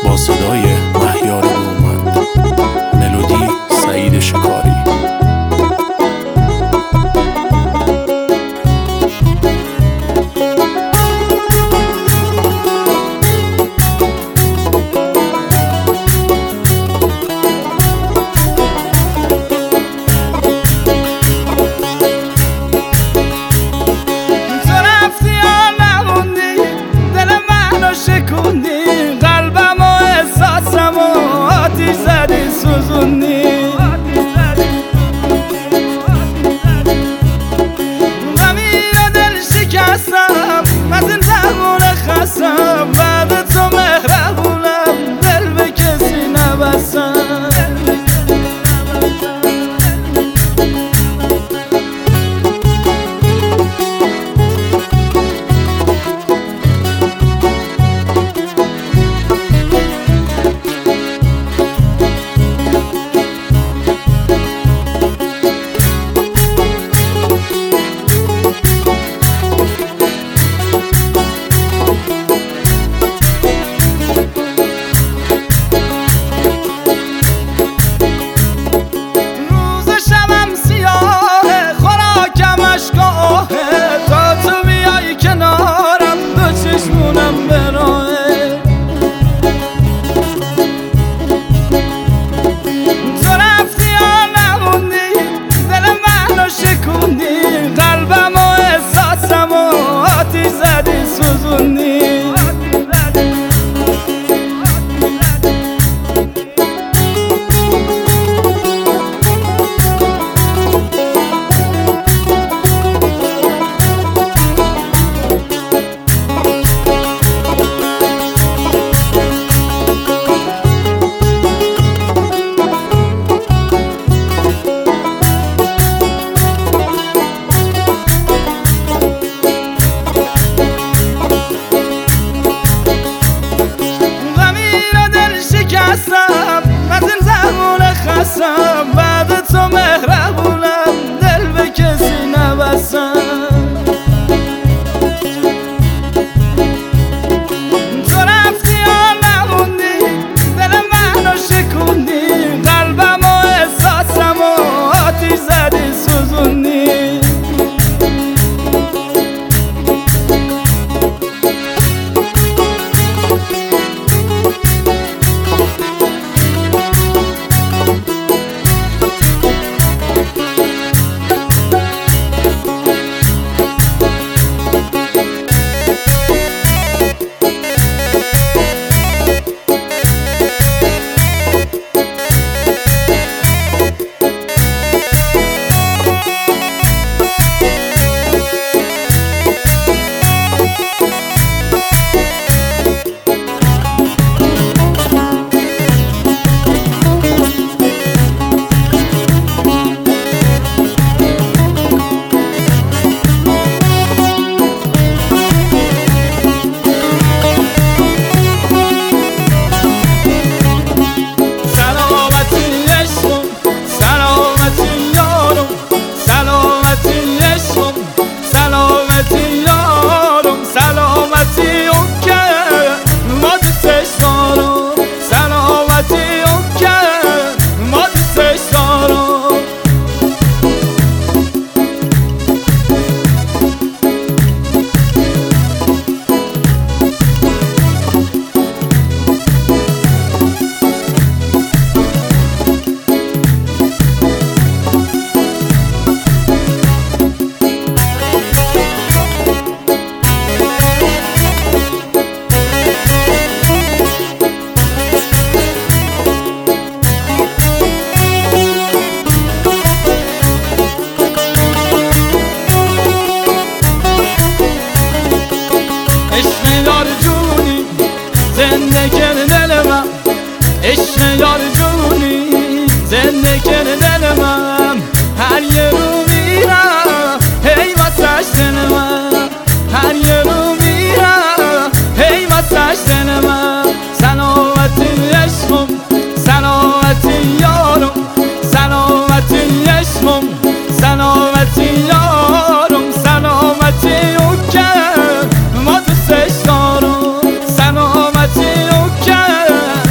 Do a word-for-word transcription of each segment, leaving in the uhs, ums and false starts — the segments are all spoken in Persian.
با صدای مهیار برومند، ملودی سعید شکاری. بعد تو مهربونم، دل به کسی نبستم. بعد تو مهربونم، دل به کسی نبستم. تو رفتی و نموندی، دل منو شکوندی، قلبم و احساسم و آتیش زدی سوزوندی. زنده کن دل من، عشق یار جونی، زنده کن دل من. هر یه رو میرم هی واسش دل من، هر یه رو میرم هی واسش دل من. سلامتی عشقم، سلامتی یارم، سلامتی عشقم، سلامتی یارم، سلامتی اوکم، ما دوستش دارم، سلامتی اوکم.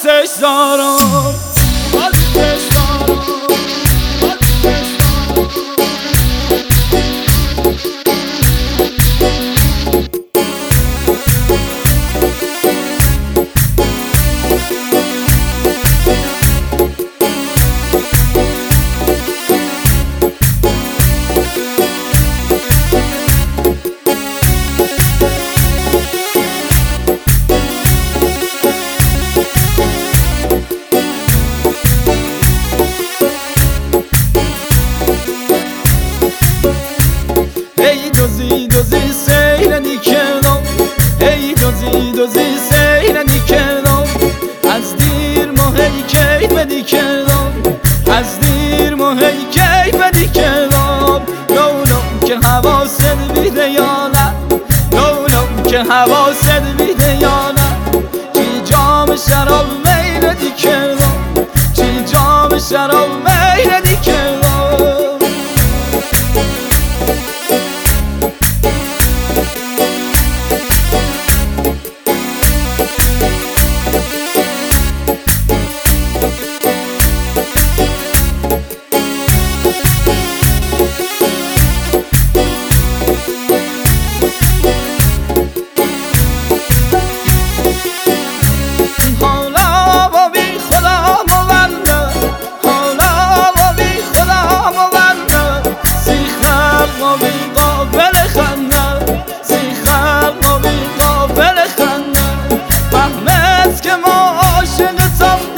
دوستش دارم، من دوستش دارم، من دوستش دوزی دوزی سیرنی کردم، ای دوزی دوزی سیرنی کردم، از دیر مهی کیف بدی کردم، از دیر مهی کیف بدی کردم. لولم که حواست بیده یا نه، لولم که حواست بیده یا نه، چی جام شراب میردی کردم، چی جام شراب میردی کردم.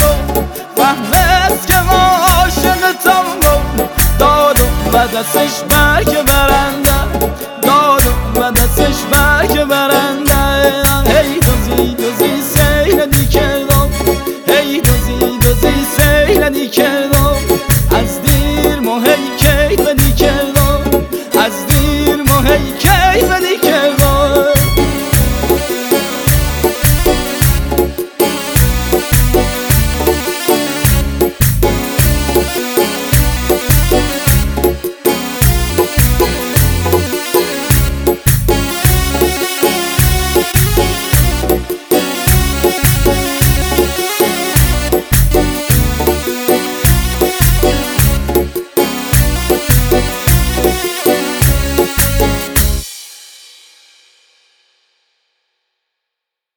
دستش